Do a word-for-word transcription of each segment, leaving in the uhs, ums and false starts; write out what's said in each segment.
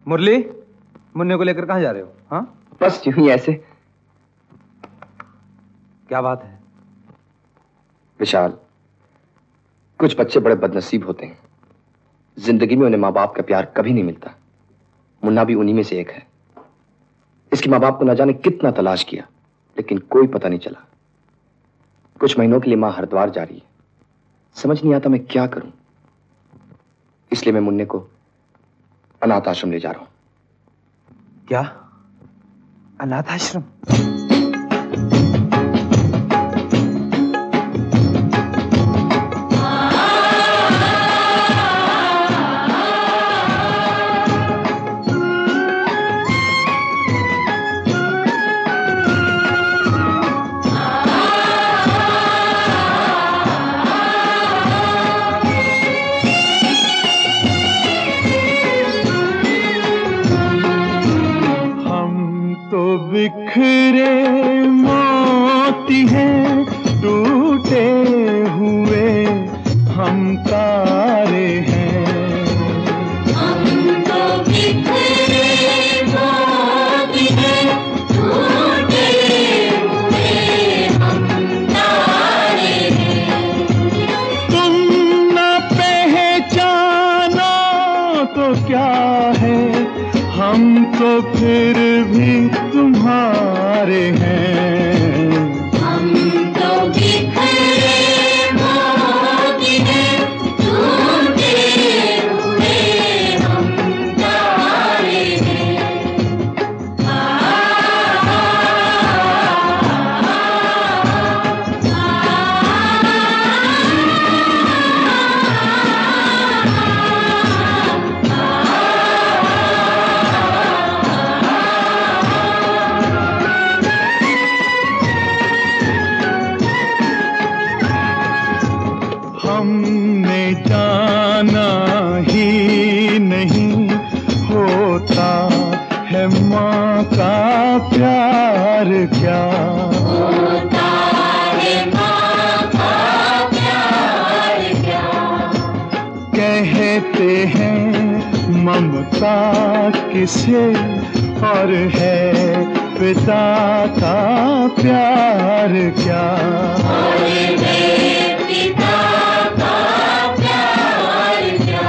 मुरली, मुन्ने को लेकर कहाँ जा रहे हो? हाँ, बस यूं ही ऐसे। क्या बात है? विशाल, कुछ बच्चे बड़े बदनसीब होते हैं। जिंदगी में उन्हें माँ बाप का प्यार कभी नहीं मिलता। मुन्ना भी उन्हीं में से एक है। इसके माँ बाप को न जाने कितना तलाश किया, लेकिन कोई पता नहीं चला। कुछ महीनों के लिए माँ हरिद्वार जा रही है। समझ नहीं आता मैं क्या करूं। इसलिए मैं मुन्ने को अनाथ आश्रम ले जा रहा हूं। क्या? अनाथ आश्रम? बिखरे मोती हैं, टूटे हुए हम तारे हैं। हम तो बिखरे मोती हैं, टूटे हुए हम तारे हैं। तुम न पहचानो तो क्या है, हम तो फिर भी तुम्हारे हैं। हम तो बिखरे मोती हैं, टूटे हुए हम तारे हैं। आ, आ, हमने जाना ही नहीं होता है माँ का प्यार क्या। होता है माँ का प्यार क्या। कहते हैं ममता किसे और है पिता का प्यार क्या। और है पिता का प्यार क्या।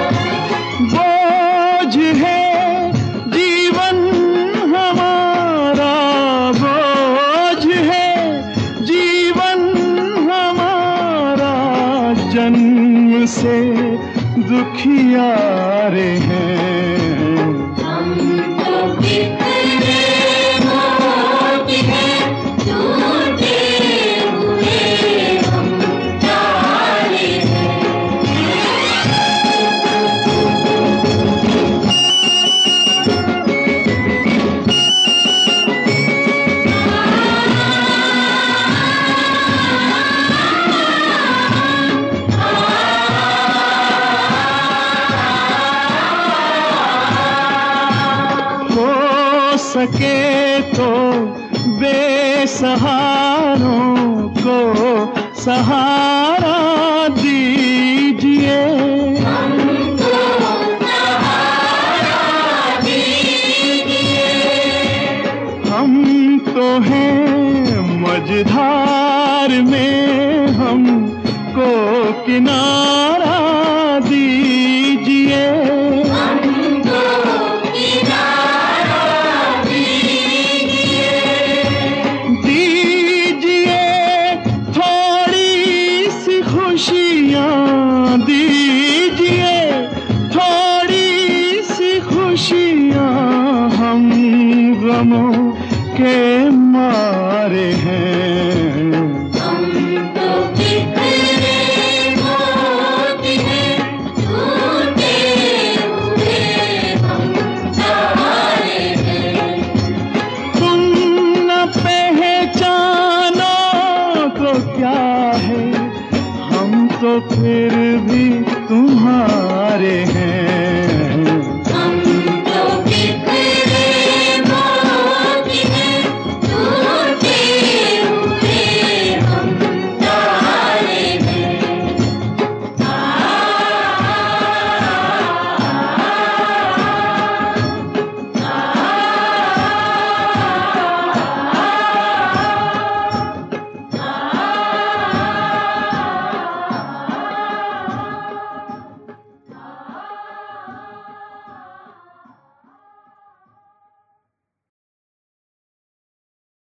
बोझ है जीवन हमारा, बोझ है जीवन हमारा, जन्म से दुखियारे हैं। हम तो बिखरे मोती हैं, टूटे हुए हम तारे हैं। हो सके तो बेसहारों को सहारा दीजिए। हमको सहारा दीजिए। हम तो हैं मझधार में, हमको किनारा